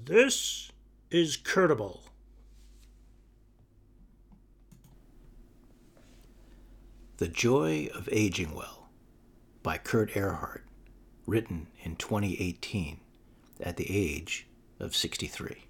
This is Curtable. The Joy of Aging Well by Kurt Ehrhart, written in 2018 at the age of 63.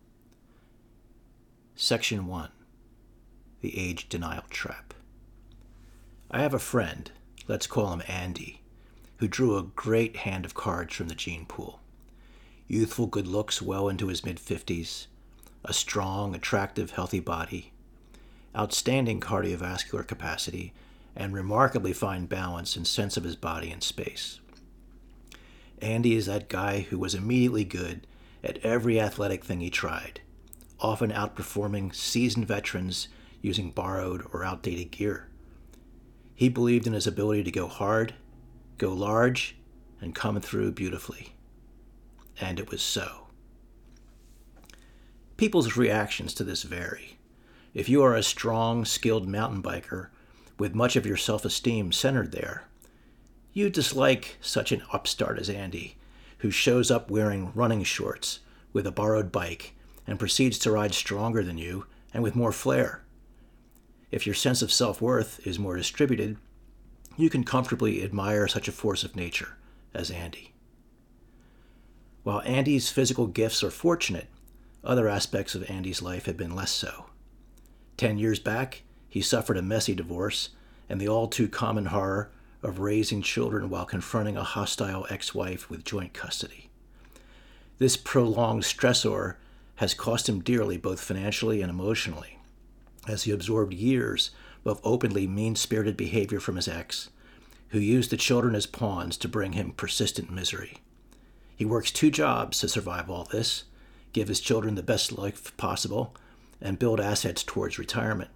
Section 1. The Age Denial Trap. I have a friend, let's call him Andy, who drew a great hand of cards from the gene pool. Youthful good looks well into his mid-50s, a strong, attractive, healthy body, outstanding cardiovascular capacity, and remarkably fine balance and sense of his body in space. Andy is that guy who was immediately good at every athletic thing he tried, often outperforming seasoned veterans using borrowed or outdated gear. He believed in his ability to go hard, go large, and come through beautifully. And it was so. People's reactions to this vary. If you are a strong, skilled mountain biker with much of your self-esteem centered there, you dislike such an upstart as Andy, who shows up wearing running shorts with a borrowed bike and proceeds to ride stronger than you and with more flair. If your sense of self-worth is more distributed, you can comfortably admire such a force of nature as Andy. While Andy's physical gifts are fortunate, other aspects of Andy's life have been less so. 10 years back, he suffered a messy divorce and the all-too-common horror of raising children while confronting a hostile ex-wife with joint custody. This prolonged stressor has cost him dearly both financially and emotionally, as he absorbed years of openly mean-spirited behavior from his ex, who used the children as pawns to bring him persistent misery. He works 2 jobs to survive all this, give his children the best life possible, and build assets towards retirement.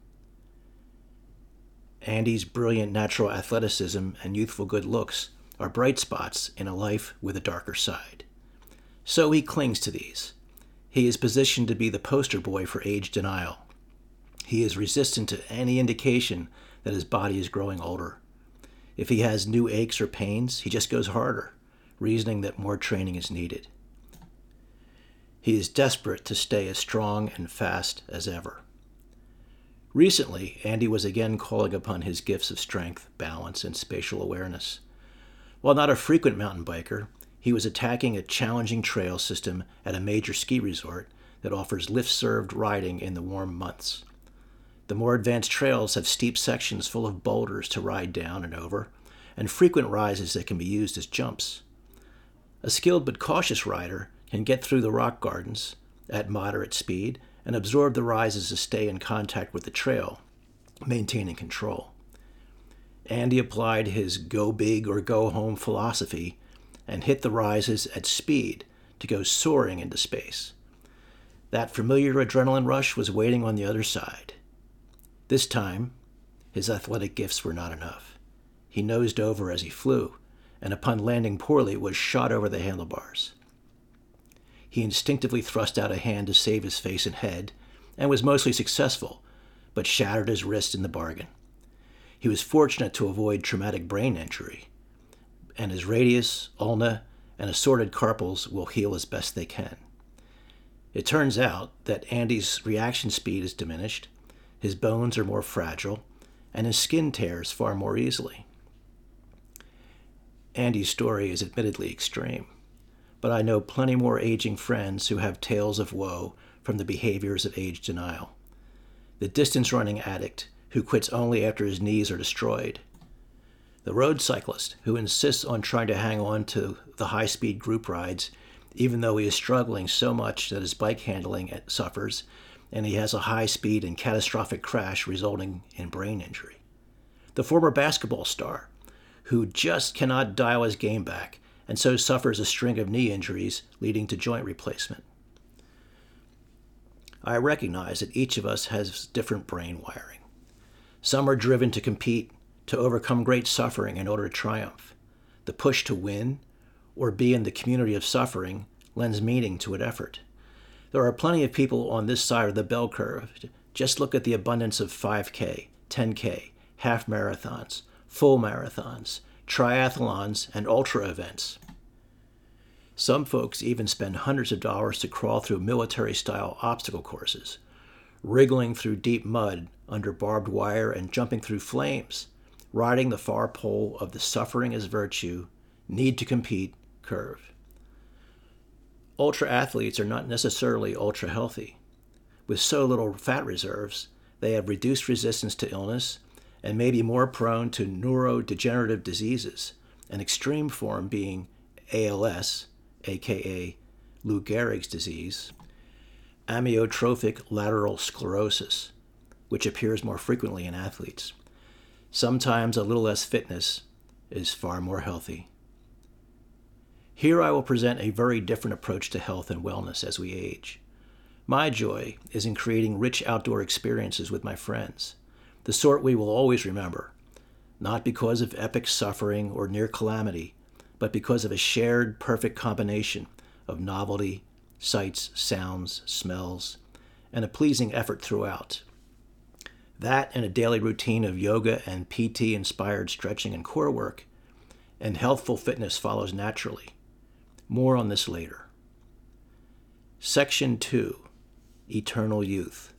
Andy's brilliant natural athleticism and youthful good looks are bright spots in a life with a darker side. So he clings to these. He is positioned to be the poster boy for age denial. He is resistant to any indication that his body is growing older. If he has new aches or pains, he just goes harder, reasoning that more training is needed. He is desperate to stay as strong and fast as ever. Recently, Andy was again calling upon his gifts of strength, balance, and spatial awareness. While not a frequent mountain biker, he was attacking a challenging trail system at a major ski resort that offers lift-served riding in the warm months. The more advanced trails have steep sections full of boulders to ride down and over, and frequent rises that can be used as jumps. A skilled but cautious rider can get through the rock gardens at moderate speed and absorb the rises to stay in contact with the trail, maintaining control. Andy applied his go big or go home philosophy and hit the rises at speed to go soaring into space. That familiar adrenaline rush was waiting on the other side. This time, his athletic gifts were not enough. He nosed over as he flew, and upon landing poorly was shot over the handlebars. He instinctively thrust out a hand to save his face and head, and was mostly successful, but shattered his wrist in the bargain. He was fortunate to avoid traumatic brain injury, and his radius, ulna, and assorted carpals will heal as best they can. It turns out that Andy's reaction speed is diminished, his bones are more fragile, and his skin tears far more easily. Andy's story is admittedly extreme, but I know plenty more aging friends who have tales of woe from the behaviors of age denial. The distance-running addict who quits only after his knees are destroyed. The road cyclist who insists on trying to hang on to the high-speed group rides even though he is struggling so much that his bike handling suffers and he has a high-speed and catastrophic crash resulting in brain injury. The former basketball star who just cannot dial his game back and so suffers a string of knee injuries leading to joint replacement. I recognize that each of us has different brain wiring. Some are driven to compete, to overcome great suffering in order to triumph. The push to win, or be in the community of suffering, lends meaning to an effort. There are plenty of people on this side of the bell curve. Just look at the abundance of 5K, 10K, half marathons, full marathons, triathlons, and ultra events. Some folks even spend hundreds of dollars to crawl through military-style obstacle courses, wriggling through deep mud under barbed wire and jumping through flames, riding the far pole of the suffering is virtue, need to compete curve. Ultra athletes are not necessarily ultra healthy. With so little fat reserves, they have reduced resistance to illness and may be more prone to neurodegenerative diseases, an extreme form being ALS, aka Lou Gehrig's disease, amyotrophic lateral sclerosis, which appears more frequently in athletes. Sometimes a little less fitness is far more healthy. Here I will present a very different approach to health and wellness as we age. My joy is in creating rich outdoor experiences with my friends, the sort we will always remember, not because of epic suffering or near calamity, but because of a shared perfect combination of novelty, sights, sounds, smells, and a pleasing effort throughout. That and a daily routine of yoga and PT-inspired stretching and core work, and healthful fitness follows naturally. More on this later. Section 2. Eternal Youth.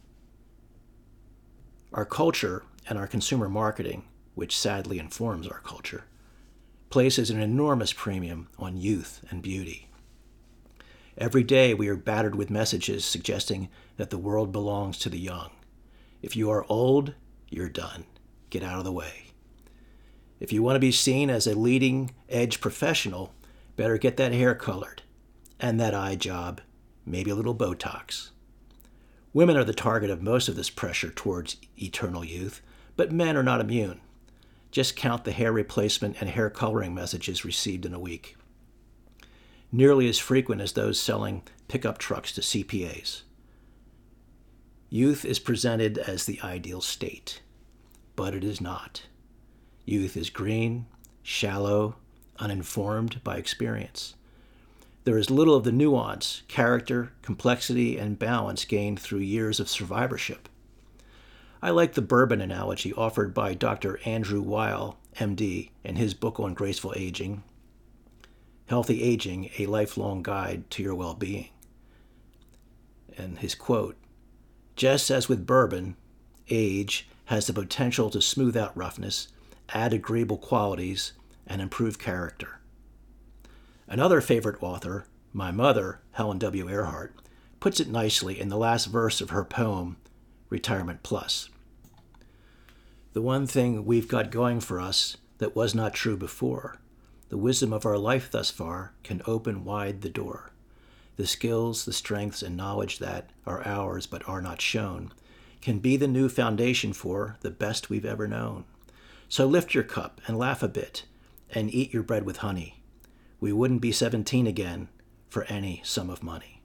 Our culture and our consumer marketing, which sadly informs our culture, places an enormous premium on youth and beauty. Every day we are battered with messages suggesting that the world belongs to the young. If you are old, you're done. Get out of the way. If you want to be seen as a leading-edge professional, better get that hair colored, and that eye job, maybe a little Botox. Women are the target of most of this pressure towards eternal youth, but men are not immune. Just count the hair replacement and hair coloring messages received in a week. Nearly as frequent as those selling pickup trucks to CPAs. Youth is presented as the ideal state, but it is not. Youth is green, shallow, uninformed by experience. There is little of the nuance, character, complexity, and balance gained through years of survivorship. I like the bourbon analogy offered by Dr. Andrew Weil, MD, in his book on graceful aging, Healthy Aging, A Lifelong Guide to Your Well-Being. And his quote, "Just as with bourbon, age has the potential to smooth out roughness, add agreeable qualities, and improve character." Another favorite author, my mother, Helen W. Earhart, puts it nicely in the last verse of her poem, Retirement Plus. The one thing we've got going for us that was not true before, the wisdom of our life thus far, can open wide the door. The skills, the strengths, and knowledge that are ours but are not shown can be the new foundation for the best we've ever known. So lift your cup and laugh a bit and eat your bread with honey. We wouldn't be 17 again for any sum of money.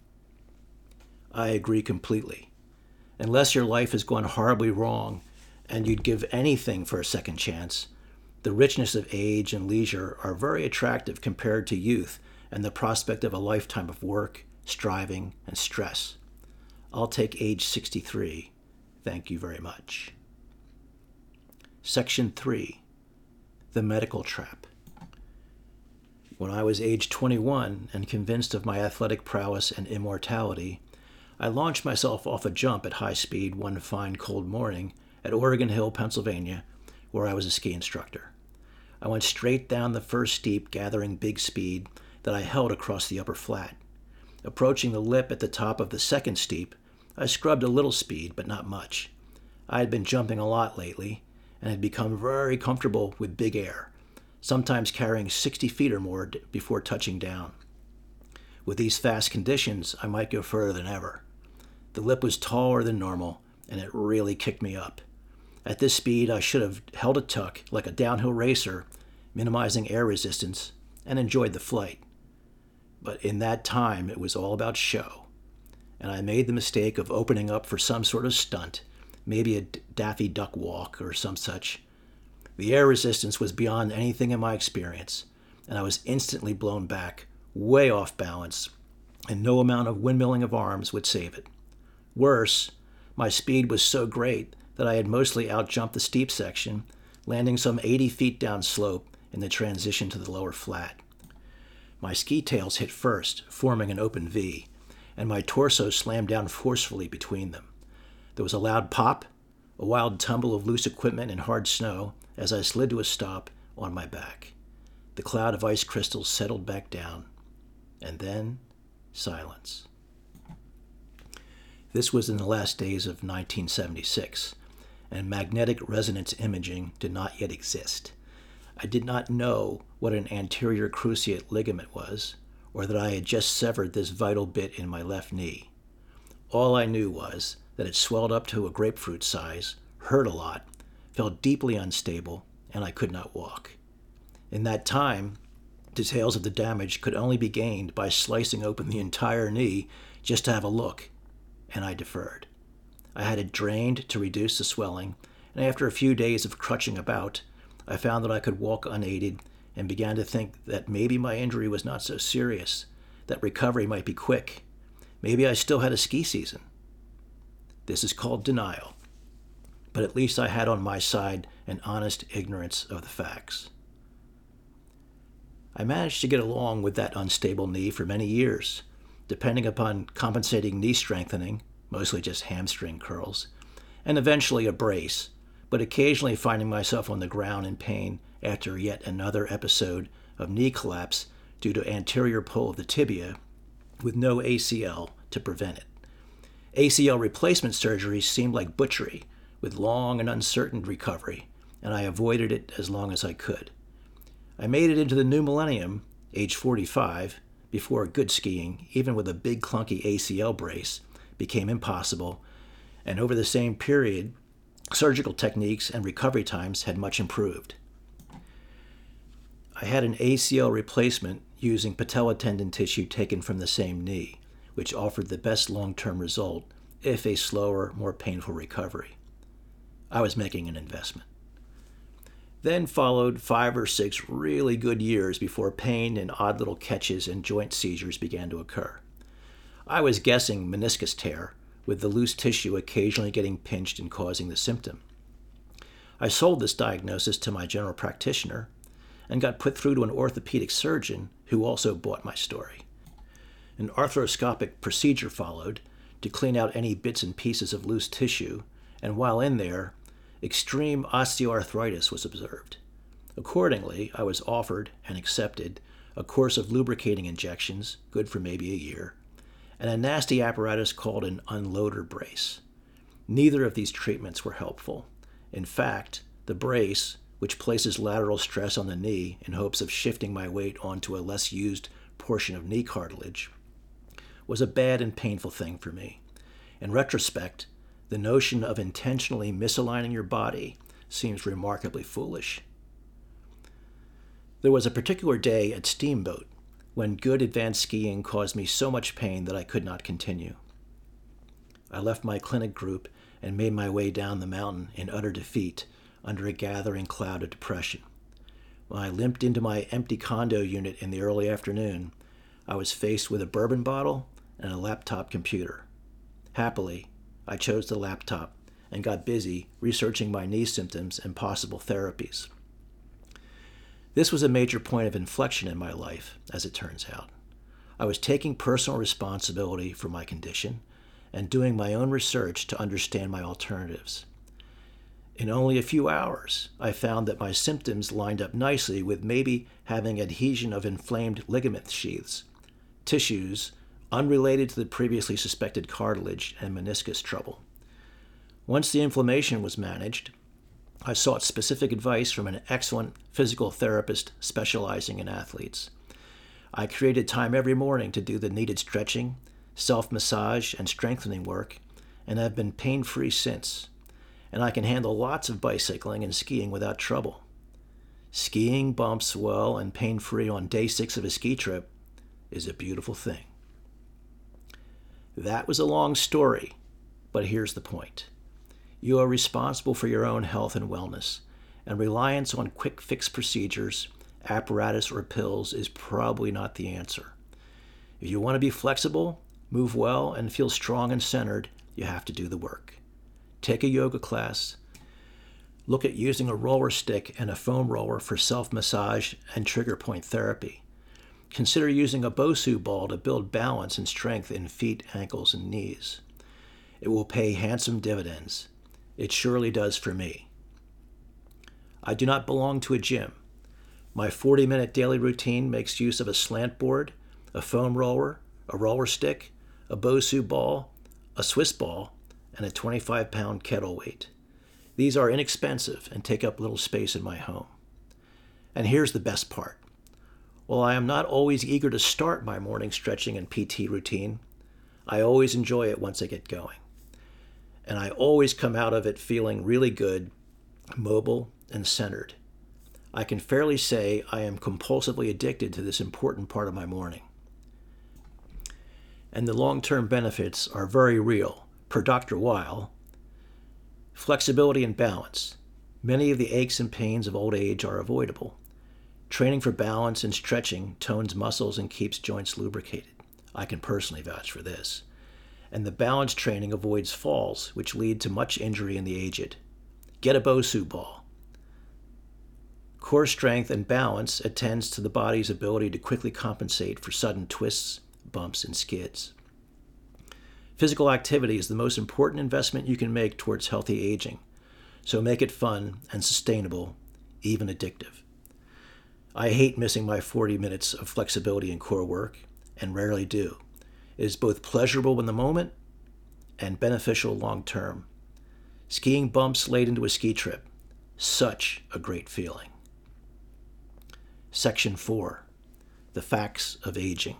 I agree completely. Unless your life has gone horribly wrong and you'd give anything for a second chance, the richness of age and leisure are very attractive compared to youth and the prospect of a lifetime of work, striving, and stress. I'll take age 63. Thank you very much. Section 3. The Medical Trap. When I was age 21 and convinced of my athletic prowess and immortality, I launched myself off a jump at high speed one fine cold morning at Oregon Hill, Pennsylvania, where I was a ski instructor. I went straight down the first steep, gathering big speed that I held across the upper flat. Approaching the lip at the top of the second steep, I scrubbed a little speed, but not much. I had been jumping a lot lately and had become very comfortable with big air, sometimes carrying 60 feet or more before touching down. With these fast conditions, I might go further than ever. The lip was taller than normal, and it really kicked me up. At this speed, I should have held a tuck like a downhill racer, minimizing air resistance, and enjoyed the flight. But in that time, it was all about show, and I made the mistake of opening up for some sort of stunt, maybe a Daffy Duck walk or some such. The air resistance was beyond anything in my experience, and I was instantly blown back, way off balance, and no amount of windmilling of arms would save it. Worse, my speed was so great that I had mostly outjumped the steep section, landing some 80 feet down slope in the transition to the lower flat. My ski tails hit first, forming an open V, and my torso slammed down forcefully between them. There was a loud pop, a wild tumble of loose equipment in hard snow as I slid to a stop on my back. The cloud of ice crystals settled back down, and then silence. This was in the last days of 1976, and magnetic resonance imaging did not yet exist. I did not know what an anterior cruciate ligament was, or that I had just severed this vital bit in my left knee. All I knew was that it swelled up to a grapefruit size, hurt a lot, felt deeply unstable, and I could not walk. In that time, details of the damage could only be gained by slicing open the entire knee just to have a look, and I deferred. I had it drained to reduce the swelling, and after a few days of crutching about, I found that I could walk unaided and began to think that maybe my injury was not so serious, that recovery might be quick. Maybe I still had a ski season. This is called denial, but at least I had on my side an honest ignorance of the facts. I managed to get along with that unstable knee for many years, depending upon compensating knee strengthening, mostly just hamstring curls, and eventually a brace, but occasionally finding myself on the ground in pain after yet another episode of knee collapse due to anterior pull of the tibia with no ACL to prevent it. ACL replacement surgery seemed like butchery, with long and uncertain recovery, and I avoided it as long as I could. I made it into the new millennium, age 45, before good skiing, even with a big clunky ACL brace, became impossible, and over the same period, surgical techniques and recovery times had much improved. I had an ACL replacement using patella tendon tissue taken from the same knee, which offered the best long-term result, if a slower, more painful recovery. I was making an investment. Then followed 5 or 6 really good years before pain and odd little catches and joint seizures began to occur. I was guessing meniscus tear, with the loose tissue occasionally getting pinched and causing the symptom. I sold this diagnosis to my general practitioner and got put through to an orthopedic surgeon who also bought my story. An arthroscopic procedure followed to clean out any bits and pieces of loose tissue, and while in there, extreme osteoarthritis was observed. Accordingly, I was offered and accepted a course of lubricating injections, good for maybe a year, and a nasty apparatus called an unloader brace. Neither of these treatments were helpful. In fact, the brace, which places lateral stress on the knee in hopes of shifting my weight onto a less used portion of knee cartilage, was a bad and painful thing for me. In retrospect, the notion of intentionally misaligning your body seems remarkably foolish. There was a particular day at Steamboat when good advanced skiing caused me so much pain that I could not continue. I left my clinic group and made my way down the mountain in utter defeat under a gathering cloud of depression. When I limped into my empty condo unit in the early afternoon, I was faced with a bourbon bottle and a laptop computer. Happily, I chose the laptop and got busy researching my knee symptoms and possible therapies. This was a major point of inflection in my life, as it turns out. I was taking personal responsibility for my condition and doing my own research to understand my alternatives. In only a few hours, I found that my symptoms lined up nicely with maybe having adhesion of inflamed ligament sheaths, tissues unrelated to the previously suspected cartilage and meniscus trouble. Once the inflammation was managed, I sought specific advice from an excellent physical therapist specializing in athletes. I created time every morning to do the needed stretching, self-massage, and strengthening work, and have been pain-free since. And I can handle lots of bicycling and skiing without trouble. Skiing bumps well and pain-free on day 6 of a ski trip is a beautiful thing. That was a long story, but here's the point. You are responsible for your own health and wellness, and reliance on quick fix procedures, apparatus, or pills is probably not the answer. If you want to be flexible, move well, and feel strong and centered, you have to do the work. Take a yoga class. Look at using a roller stick and a foam roller for self-massage and trigger point therapy. consider using a Bosu ball to build balance and strength in feet, ankles, and knees. It will pay handsome dividends. It surely does for me. I do not belong to a gym. My 40-minute daily routine makes use of a slant board, a foam roller, a roller stick, a Bosu ball, a Swiss ball, and a 25-pound kettle weight. These are inexpensive and take up little space in my home. And here's the best part. While I am not always eager to start my morning stretching and PT routine, I always enjoy it once I get going. And I always come out of it feeling really good, mobile, and centered. I can fairly say I am compulsively addicted to this important part of my morning. And the long-term benefits are very real. Per Dr. Weil, flexibility and balance. Many of the aches and pains of old age are avoidable. Training for balance and stretching tones muscles and keeps joints lubricated. I can personally vouch for this. And the balance training avoids falls, which lead to much injury in the aged. Get a Bosu ball. Core strength and balance attends to the body's ability to quickly compensate for sudden twists, bumps, and skids. Physical activity is the most important investment you can make towards healthy aging, so make it fun and sustainable, even addictive. I hate missing my 40 minutes of flexibility and core work, and rarely do. It is both pleasurable in the moment and beneficial long term. Skiing bumps late into a ski trip. Such a great feeling. Section 4. The Facts of Aging.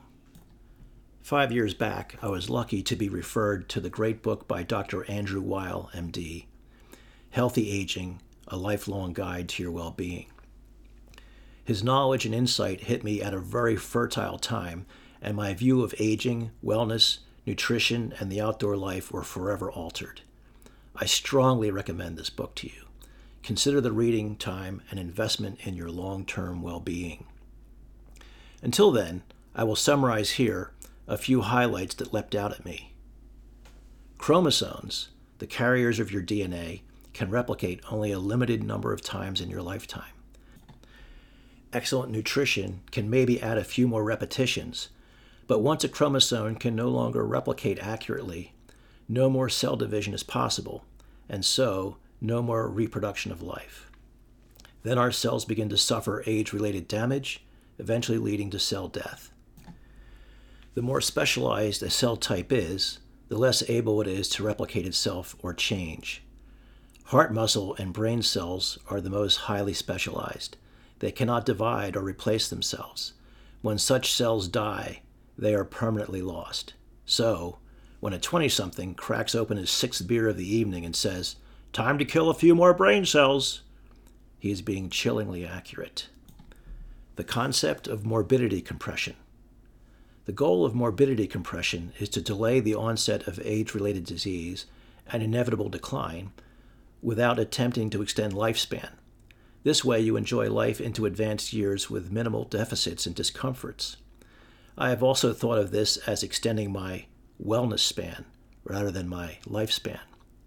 5 years back, I was lucky to be referred to the great book by Dr. Andrew Weil, MD, Healthy Aging, A Lifelong Guide to Your Well-Being. His knowledge and insight hit me at a very fertile time, and my view of aging, wellness, nutrition, and the outdoor life were forever altered. I strongly recommend this book to you. Consider the reading time an investment in your long-term well-being. Until then, I will summarize here a few highlights that leapt out at me. Chromosomes, the carriers of your DNA, can replicate only a limited number of times in your lifetime. Excellent nutrition can maybe add a few more repetitions, but once a chromosome can no longer replicate accurately, no more cell division is possible, and so no more reproduction of life. Then our cells begin to suffer age-related damage, eventually leading to cell death. The more specialized a cell type is, the less able it is to replicate itself or change. Heart muscle and brain cells are the most highly specialized. They cannot divide or replace themselves. When such cells die, they are permanently lost. So, when a 20-something cracks open his sixth beer of the evening and says, "Time to kill a few more brain cells," he is being chillingly accurate. The concept of morbidity compression. The goal of morbidity compression is to delay the onset of age-related disease and inevitable decline without attempting to extend lifespan. This way you enjoy life into advanced years with minimal deficits and discomforts. I have also thought of this as extending my wellness span rather than my lifespan.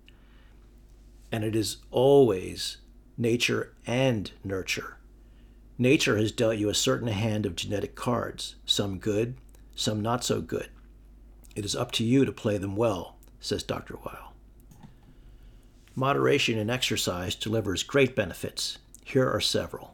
And it is always nature and nurture. Nature has dealt you a certain hand of genetic cards, some good, some not so good. It is up to you to play them well, says Dr. Weil. Moderation in exercise delivers great benefits. Here are several.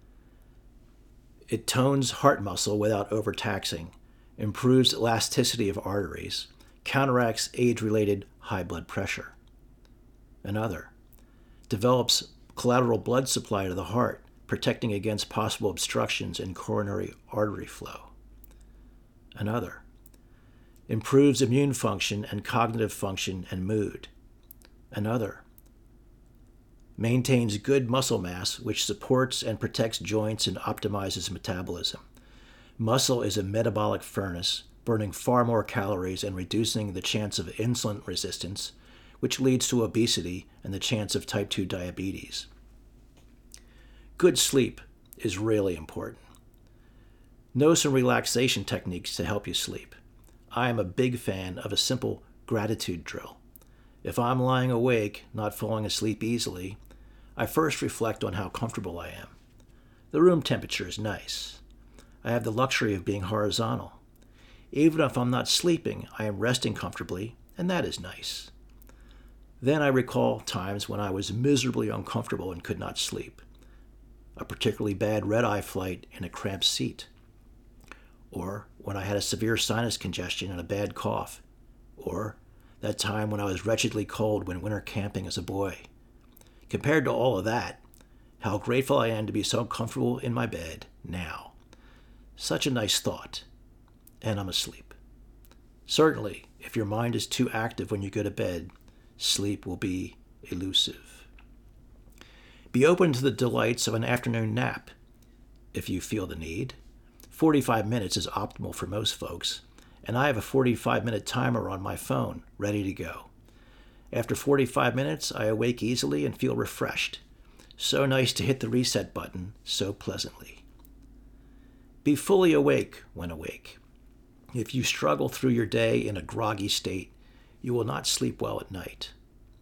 It tones heart muscle without overtaxing, improves elasticity of arteries, counteracts age-related high blood pressure. Another, develops collateral blood supply to the heart, protecting against possible obstructions in coronary artery flow. Another, improves immune function and cognitive function and mood. Another, maintains good muscle mass, which supports and protects joints and optimizes metabolism. Muscle is a metabolic furnace, burning far more calories and reducing the chance of insulin resistance, which leads to obesity and the chance of type 2 diabetes. Good sleep is really important. Know some relaxation techniques to help you sleep. I am a big fan of a simple gratitude drill. If I'm lying awake, not falling asleep easily, I first reflect on how comfortable I am. The room temperature is nice. I have the luxury of being horizontal. Even if I'm not sleeping, I am resting comfortably, and that is nice. Then I recall times when I was miserably uncomfortable and could not sleep. A particularly bad red-eye flight in a cramped seat. Or when I had a severe sinus congestion and a bad cough. Or that time when I was wretchedly cold when winter camping as a boy. Compared to all of that, how grateful I am to be so comfortable in my bed now. Such a nice thought. And I'm asleep. Certainly, if your mind is too active when you go to bed, sleep will be elusive. Be open to the delights of an afternoon nap, if you feel the need. 45 minutes is optimal for most folks, and I have a 45-minute timer on my phone ready to go. After 45 minutes, I awake easily and feel refreshed. So nice to hit the reset button so pleasantly. Be fully awake when awake. If you struggle through your day in a groggy state, you will not sleep well at night.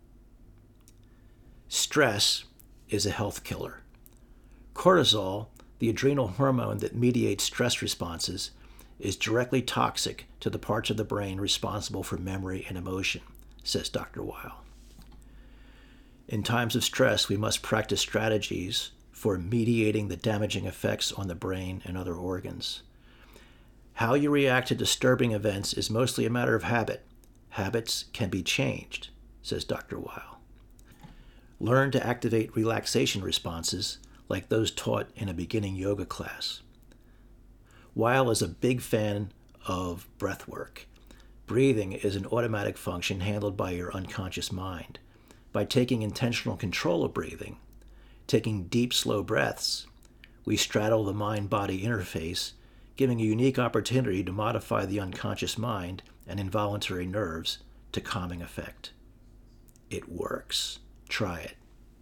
Stress is a health killer. Cortisol, the adrenal hormone that mediates stress responses, is directly toxic to the parts of the brain responsible for memory and emotion, says Dr. Weil. In times of stress, we must practice strategies for mediating the damaging effects on the brain and other organs. How you react to disturbing events is mostly a matter of habit. Habits can be changed, says Dr. Weil. Learn to activate relaxation responses like those taught in a beginning yoga class. Weil is a big fan of breath work. Breathing is an automatic function handled by your unconscious mind. By taking intentional control of breathing, taking deep, slow breaths, we straddle the mind-body interface, giving a unique opportunity to modify the unconscious mind and involuntary nerves to calming effect. It works. Try it.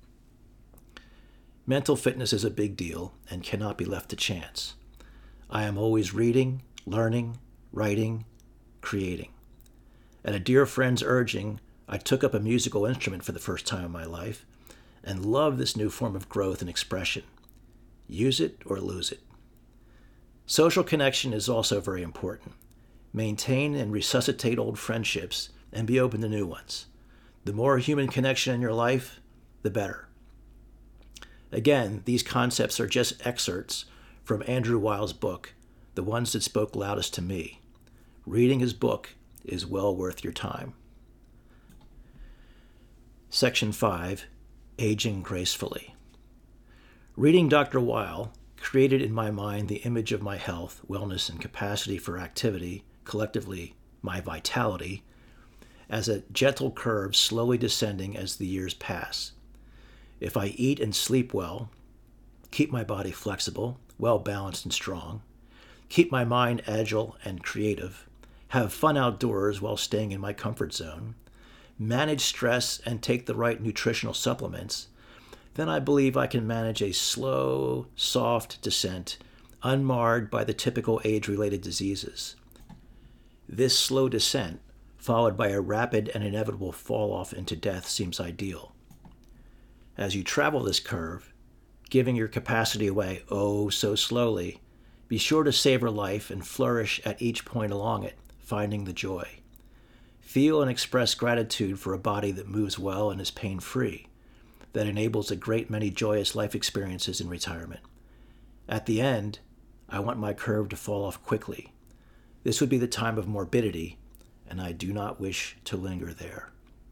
Mental fitness is a big deal and cannot be left to chance. I am always reading, learning, writing, creating. At a dear friend's urging, I took up a musical instrument for the first time in my life and love this new form of growth and expression. Use it or lose it. Social connection is also very important. Maintain and resuscitate old friendships and be open to new ones. The more human connection in your life, the better. Again, these concepts are just excerpts from Andrew Weil's book, The Ones That Spoke Loudest to Me. Reading his book is well worth your time. Section 5, Aging Gracefully. Reading Dr. Weil created in my mind the image of my health, wellness, and capacity for activity, collectively my vitality, as a gentle curve slowly descending as the years pass. If I eat and sleep well, keep my body flexible, well-balanced and strong, keep my mind agile and creative, have fun outdoors while staying in my comfort zone, manage stress and take the right nutritional supplements, then I believe I can manage a slow, soft descent, unmarred by the typical age-related diseases. This slow descent, followed by a rapid and inevitable fall-off into death, seems ideal. As you travel this curve, giving your capacity away oh so slowly, be sure to savor life and flourish at each point along it, finding the joy. Feel and express gratitude for a body that moves well and is pain-free, that enables a great many joyous life experiences in retirement. At the end, I want my curve to fall off quickly. This would be the time of morbidity, and I do not wish to linger there.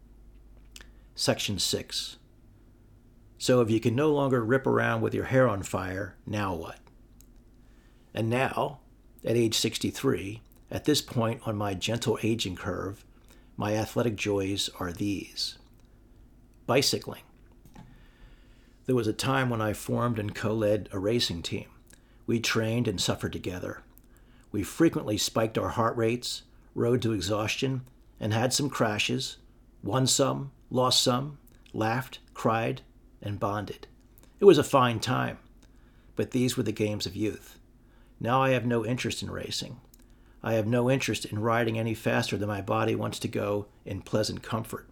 Section 6. So if you can no longer rip around with your hair on fire, now what? And now, at age 63, at this point on my gentle aging curve, my athletic joys are these. Bicycling. There was a time when I formed and co-led a racing team. We trained and suffered together. We frequently spiked our heart rates, rode to exhaustion, and had some crashes, won some, lost some, laughed, cried, and bonded. It was a fine time, but these were the games of youth. Now I have no interest in racing. I have no interest in riding any faster than my body wants to go in pleasant comfort.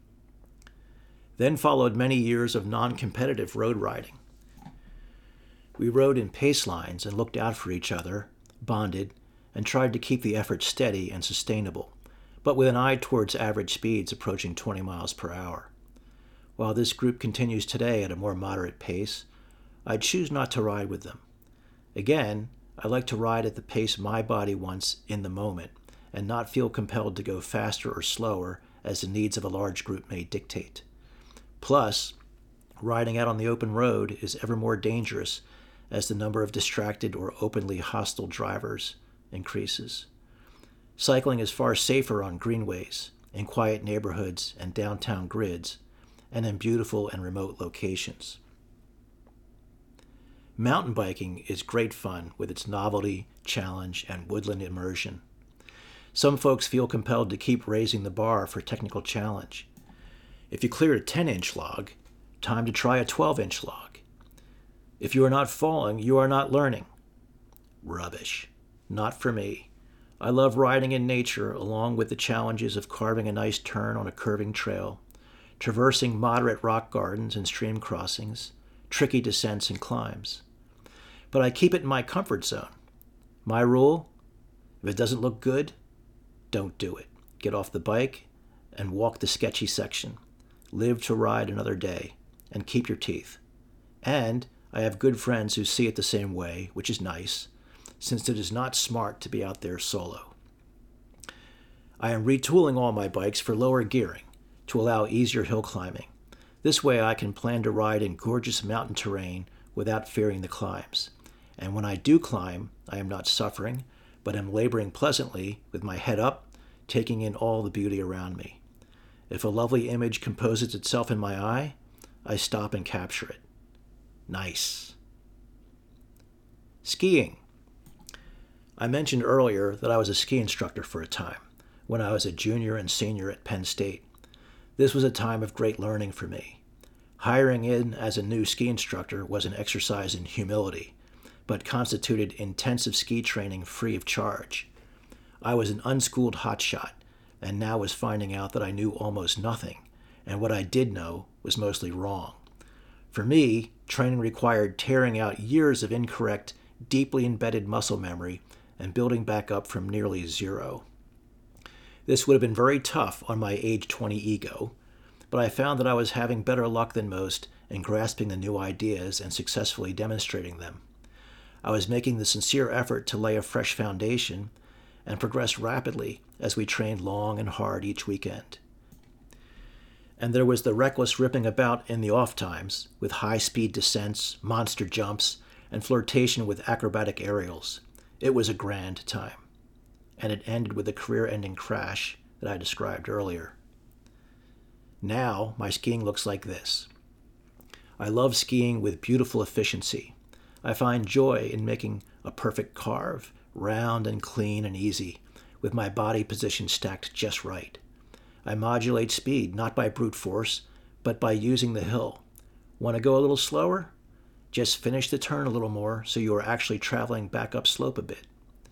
Then followed many years of non-competitive road riding. We rode in pace lines and looked out for each other, bonded, and tried to keep the effort steady and sustainable, but with an eye towards average speeds approaching 20 miles per hour. While this group continues today at a more moderate pace, I choose not to ride with them. Again, I like to ride at the pace my body wants in the moment, and not feel compelled to go faster or slower as the needs of a large group may dictate. Plus, riding out on the open road is ever more dangerous as the number of distracted or openly hostile drivers increases. Cycling is far safer on greenways, in quiet neighborhoods and downtown grids, and in beautiful and remote locations. Mountain biking is great fun with its novelty, challenge, and woodland immersion. Some folks feel compelled to keep raising the bar for technical challenge. If you cleared a 10-inch log, time to try a 12-inch log. If you are not falling, you are not learning. Rubbish. Not for me. I love riding in nature along with the challenges of carving a nice turn on a curving trail, traversing moderate rock gardens and stream crossings, tricky descents and climbs. But I keep it in my comfort zone. My rule, if it doesn't look good, don't do it. Get off the bike and walk the sketchy section. Live to ride another day, and keep your teeth. And I have good friends who see it the same way, which is nice, since it is not smart to be out there solo. I am retooling all my bikes for lower gearing to allow easier hill climbing. This way I can plan to ride in gorgeous mountain terrain without fearing the climbs. And when I do climb, I am not suffering, but am laboring pleasantly with my head up, taking in all the beauty around me. If a lovely image composes itself in my eye, I stop and capture it. Nice. Skiing. I mentioned earlier that I was a ski instructor for a time, when I was a junior and senior at Penn State. This was a time of great learning for me. Hiring in as a new ski instructor was an exercise in humility, but constituted intensive ski training free of charge. I was an unschooled hotshot, and now was finding out that I knew almost nothing, and what I did know was mostly wrong. For me, training required tearing out years of incorrect, deeply embedded muscle memory and building back up from nearly zero. This would have been very tough on my age 20 ego, but I found that I was having better luck than most in grasping the new ideas and successfully demonstrating them. I was making the sincere effort to lay a fresh foundation and progressed rapidly as we trained long and hard each weekend. And there was the reckless ripping about in the off times, with high-speed descents, monster jumps, and flirtation with acrobatic aerials. It was a grand time. And it ended with the career-ending crash that I described earlier. Now, my skiing looks like this. I love skiing with beautiful efficiency. I find joy in making a perfect carve, round and clean and easy, with my body position stacked just right. I modulate speed, not by brute force, but by using the hill. Want to go a little slower? Just finish the turn a little more so you are actually traveling back up slope a bit.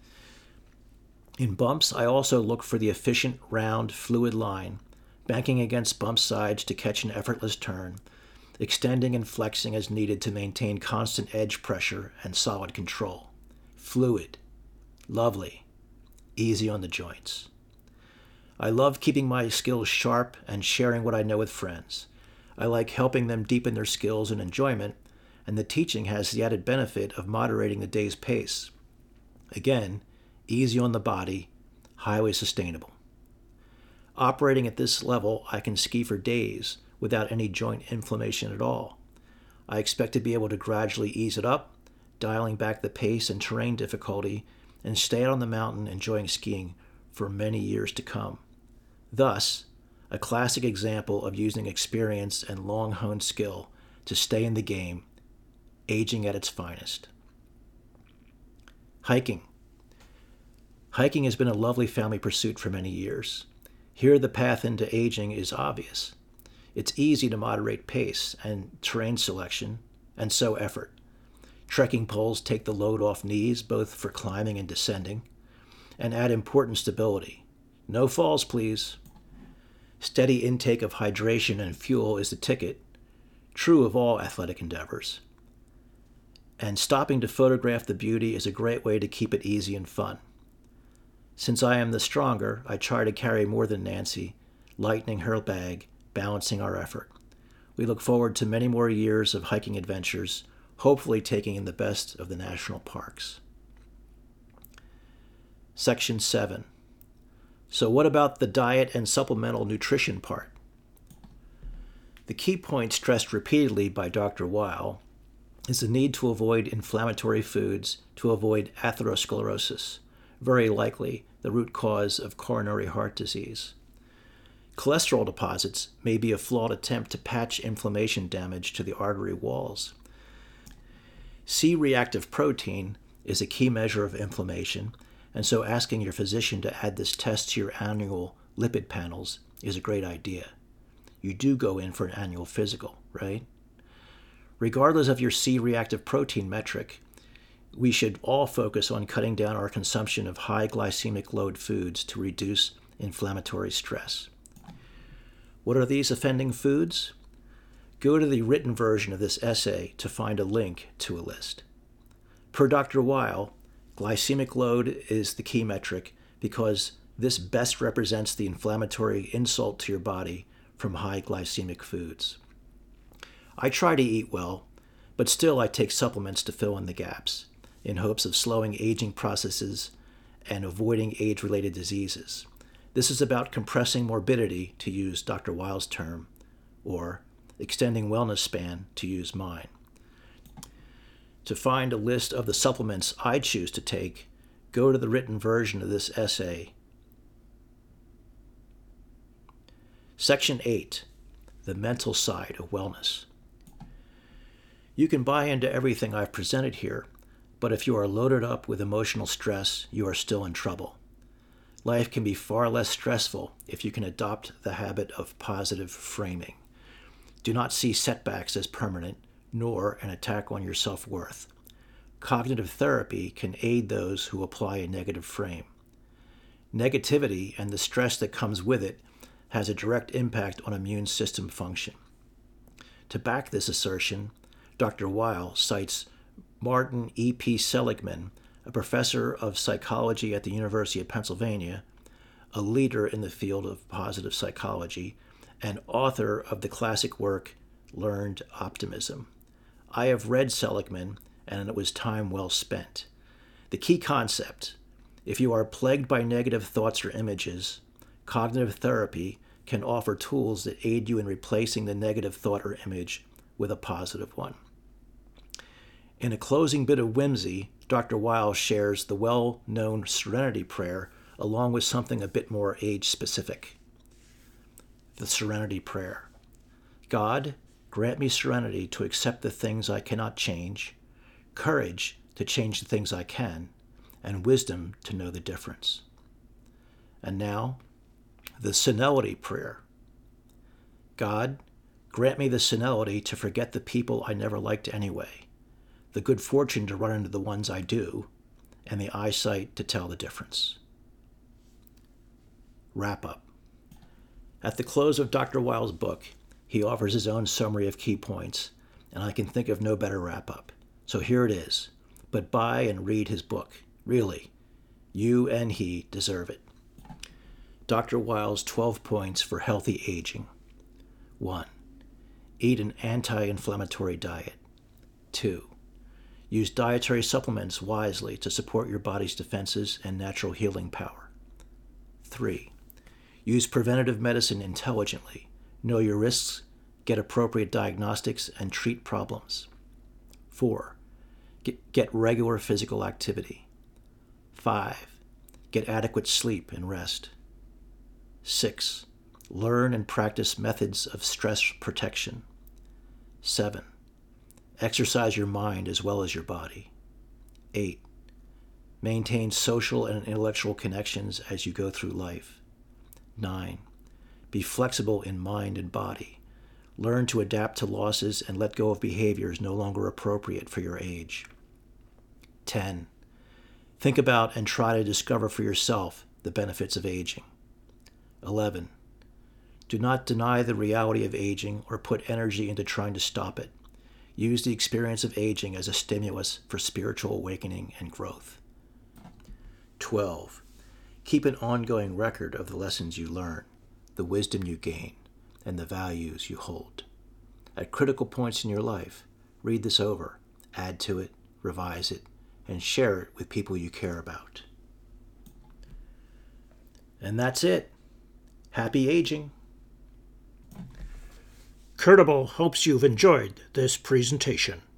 In bumps, I also look for the efficient, round, fluid line, banking against bump sides to catch an effortless turn, extending and flexing as needed to maintain constant edge pressure and solid control. Fluid. Lovely. Easy on the joints. I love keeping my skills sharp and sharing what I know with friends. I like helping them deepen their skills and enjoyment, and the teaching has the added benefit of moderating the day's pace. Again, easy on the body, highly sustainable. Operating at this level, I can ski for days without any joint inflammation at all. I expect to be able to gradually ease it up, dialing back the pace and terrain difficulty, and stay out on the mountain enjoying skiing for many years to come. Thus, a classic example of using experience and long-honed skill to stay in the game, aging at its finest. Hiking. Hiking has been a lovely family pursuit for many years. Here the path into aging is obvious. It's easy to moderate pace and terrain selection, and so effort. Trekking poles take the load off knees both for climbing and descending, and add important stability. No falls, please. Steady intake of hydration and fuel is the ticket, true of all athletic endeavors. And stopping to photograph the beauty is a great way to keep it easy and fun. Since I am the stronger, I try to carry more than Nancy, lightening her bag, balancing our effort. We look forward to many more years of hiking adventures, hopefully taking in the best of the national parks. Section 7. So what about the diet and supplemental nutrition part? The key point stressed repeatedly by Dr. Weil is the need to avoid inflammatory foods to avoid atherosclerosis, very likely the root cause of coronary heart disease. Cholesterol deposits may be a flawed attempt to patch inflammation damage to the artery walls. C-reactive protein is a key measure of inflammation, and so asking your physician to add this test to your annual lipid panels is a great idea. You do go in for an annual physical, right? Regardless of your C-reactive protein metric, we should all focus on cutting down our consumption of high glycemic load foods to reduce inflammatory stress. What are these offending foods? Go to the written version of this essay to find a link to a list. Per Dr. Weil, glycemic load is the key metric because this best represents the inflammatory insult to your body from high glycemic foods. I try to eat well, but still I take supplements to fill in the gaps in hopes of slowing aging processes and avoiding age-related diseases. This is about compressing morbidity, to use Dr. Weil's term, or extending wellness span, to use mine. To find a list of the supplements I choose to take, go to the written version of this essay. Section 8, the mental side of wellness. You can buy into everything I've presented here, but if you are loaded up with emotional stress, you are still in trouble. Life can be far less stressful if you can adopt the habit of positive framing. Do not see setbacks as permanent, nor an attack on your self-worth. Cognitive therapy can aid those who apply a negative frame. Negativity and the stress that comes with it has a direct impact on immune system function. To back this assertion, Dr. Weil cites Martin E.P. Seligman, a professor of psychology at the University of Pennsylvania, a leader in the field of positive psychology, and author of the classic work Learned Optimism. I have read Seligman, and it was time well spent. The key concept: if you are plagued by negative thoughts or images, cognitive therapy can offer tools that aid you in replacing the negative thought or image with a positive one. In a closing bit of whimsy, Dr. Weil shares the well-known Serenity Prayer along with something a bit more age-specific. The Serenity Prayer. God, grant me serenity to accept the things I cannot change, courage to change the things I can, and wisdom to know the difference. And now, the Senility Prayer. God, grant me the senility to forget the people I never liked anyway, the good fortune to run into the ones I do, and the eyesight to tell the difference. Wrap up. At the close of Dr. Weil's book, he offers his own summary of key points, and I can think of no better wrap-up. So here it is. But buy and read his book. Really, you and he deserve it. Dr. Weil's 12 points for healthy aging. 1. Eat an anti-inflammatory diet. 2. Use dietary supplements wisely to support your body's defenses and natural healing power. 3. Use preventative medicine intelligently. Know your risks, get appropriate diagnostics, and treat problems. 4. Get regular physical activity. 5. Get adequate sleep and rest. 6. Learn and practice methods of stress protection. 7. Exercise your mind as well as your body. 8. Maintain social and intellectual connections as you go through life. 9. Be flexible in mind and body. Learn to adapt to losses and let go of behaviors no longer appropriate for your age. 10. Think about and try to discover for yourself the benefits of aging. 11. Do not deny the reality of aging or put energy into trying to stop it. Use the experience of aging as a stimulus for spiritual awakening and growth. 12. Keep an ongoing record of the lessons you learn, the wisdom you gain, and the values you hold. At critical points in your life, read this over, add to it, revise it, and share it with people you care about. And that's it. Happy aging. Curtable hopes you've enjoyed this presentation.